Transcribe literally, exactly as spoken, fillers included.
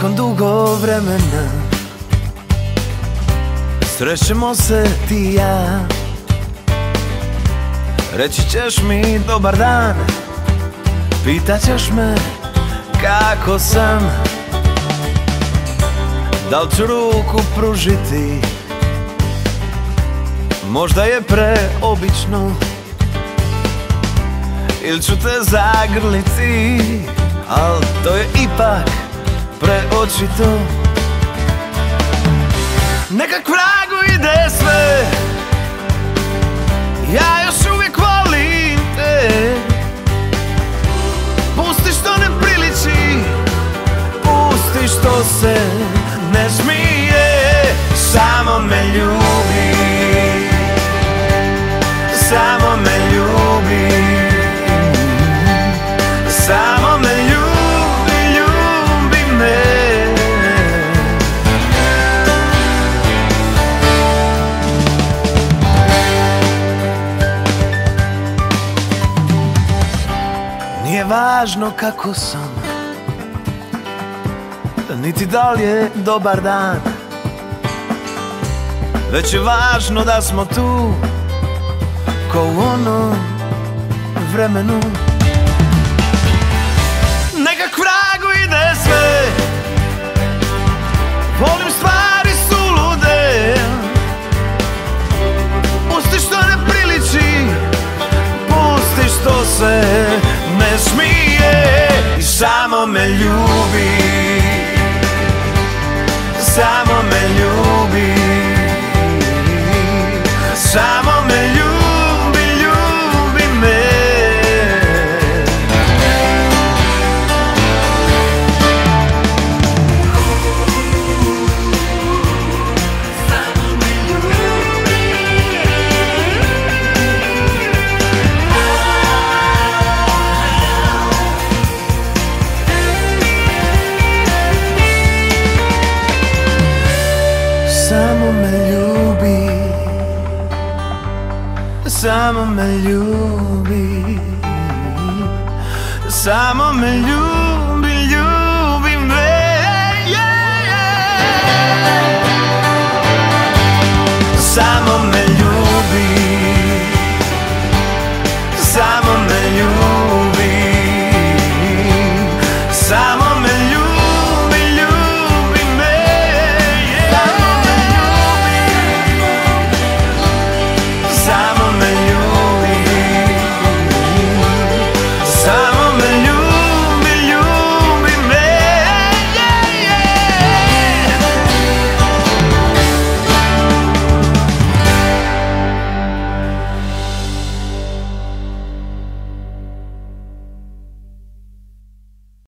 Nakon dugo vremena srećemo se ti i ja. Reći ćeš mi dobar dan, pitaćeš me kako sam. Da li ću ruku pružiti, možda je preobično, ili ću te zagrliti, al to je ipak preočito. Neka k vragu ide sve, ja još uvijek volim te. Pusti što ne priliči, pusti što se ne smije. Samo me ljubi, samo me ljubi, samo me ljubi, ljubi me. Nije važno kako sam, niti da li je dobar dan, već je važno da smo tu, ko u onom vremenu. Neka k vragu ide sve, volim stvari sulude. Pusti što ne priliči, pusti što se ne smije. I samo me ljubi, samo me ljubi, samo me ljubi, ljubi me. Samo me ljubi. Samo me ljubi, samo me ljubi, samo me ljubi.